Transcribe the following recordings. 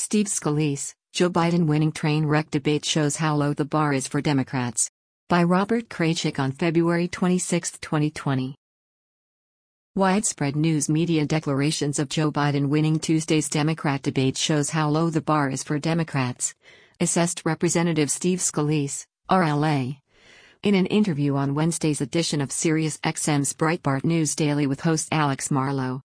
Steve Scalise, Joe Biden winning train wreck debate shows how low the bar is for Democrats. By Robert Kraychik on February 26, 2020. Widespread news media declarations of Joe Biden winning Tuesday's Democrat debate shows how low the bar is for Democrats, assessed Representative Steve Scalise, RLA. In an interview on Wednesday's edition of SiriusXM's Breitbart News Daily with host Alex Marlow.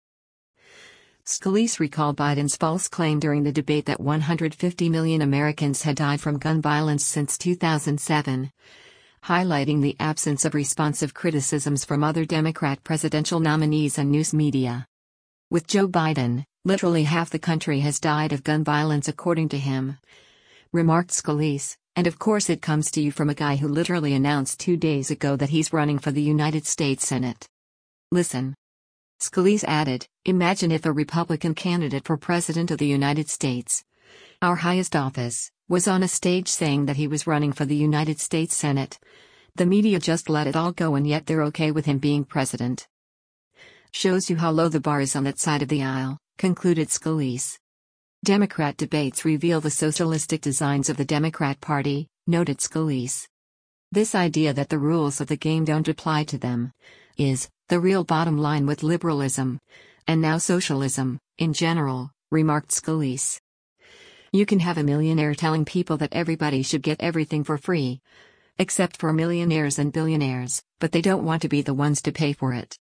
Scalise recalled Biden's false claim during the debate that 150 million Americans had died from gun violence since 2007, highlighting the absence of responsive criticisms from other Democrat presidential nominees and news media. With Joe Biden, literally half the country has died of gun violence according to him, remarked Scalise, and of course it comes to you from a guy who literally announced 2 days ago that he's running for the United States Senate. Listen. Scalise added, imagine if a Republican candidate for President of the United States, our highest office, was on a stage saying that he was running for the United States Senate. The media just let it all go and yet they're okay with him being president. Shows you how low the bar is on that side of the aisle, concluded Scalise. Democrat debates reveal the socialistic designs of the Democrat Party, noted Scalise. This idea that the rules of the game don't apply to them is the real bottom line with liberalism, and now socialism, in general, remarked Scalise. You can have a millionaire telling people that everybody should get everything for free, except for millionaires and billionaires, but they don't want to be the ones to pay for it.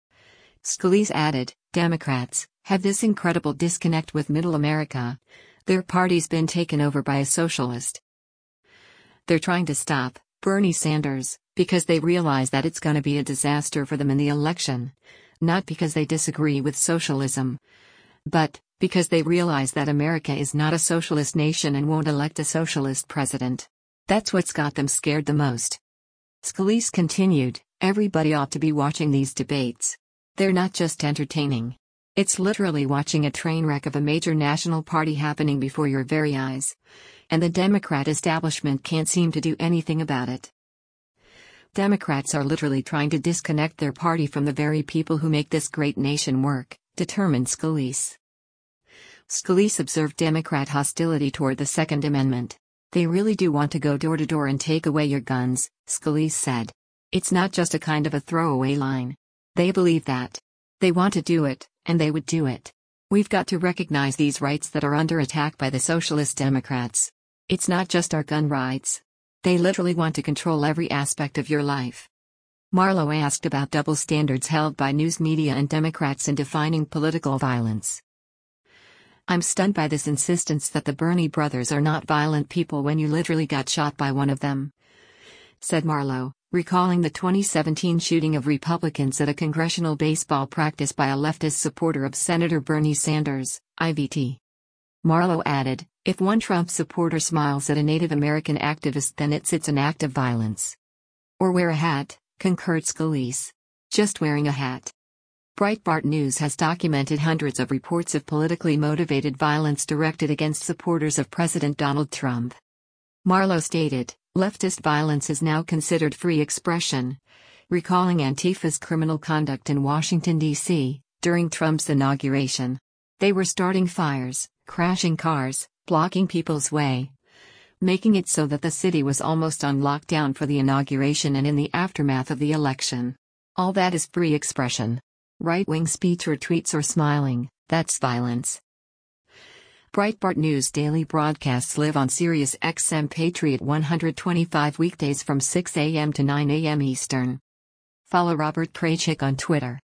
Scalise added, Democrats have this incredible disconnect with middle America. Their party's been taken over by a socialist. They're trying to stop Bernie Sanders because they realize that it's going to be a disaster for them in the election, not because they disagree with socialism, but because they realize that America is not a socialist nation and won't elect a socialist president. That's what's got them scared the most. Scalise continued, everybody ought to be watching these debates. They're not just entertaining. It's literally watching a train wreck of a major national party happening before your very eyes. And the Democrat establishment can't seem to do anything about it. Democrats are literally trying to disconnect their party from the very people who make this great nation work, determined Scalise. Scalise observed Democrat hostility toward the Second Amendment. They really do want to go door to door and take away your guns, Scalise said. It's not just a kind of a throwaway line. They believe that. They want to do it, and they would do it. We've got to recognize these rights that are under attack by the socialist Democrats. It's not just our gun rights. They literally want to control every aspect of your life. Marlow asked about double standards held by news media and Democrats in defining political violence. I'm stunned by this insistence that the Bernie brothers are not violent people when you literally got shot by one of them, said Marlow, recalling the 2017 shooting of Republicans at a congressional baseball practice by a leftist supporter of Senator Bernie Sanders, IVT. Marlow added, if one Trump supporter smiles at a Native American activist then it's an act of violence. Or wear a hat, concurred Scalise. Just wearing a hat. Breitbart News has documented hundreds of reports of politically motivated violence directed against supporters of President Donald Trump. Marlow stated, leftist violence is now considered free expression, recalling Antifa's criminal conduct in Washington, D.C., during Trump's inauguration. They were starting fires, crashing cars, blocking people's way, making it so that the city was almost on lockdown for the inauguration and in the aftermath of the election. All that is free expression. Right-wing speech or tweets or smiling, that's violence. Breitbart News daily broadcasts live on SiriusXM Patriot 125 weekdays from 6 a.m. to 9 a.m. Eastern. Follow Robert Kraychik on Twitter.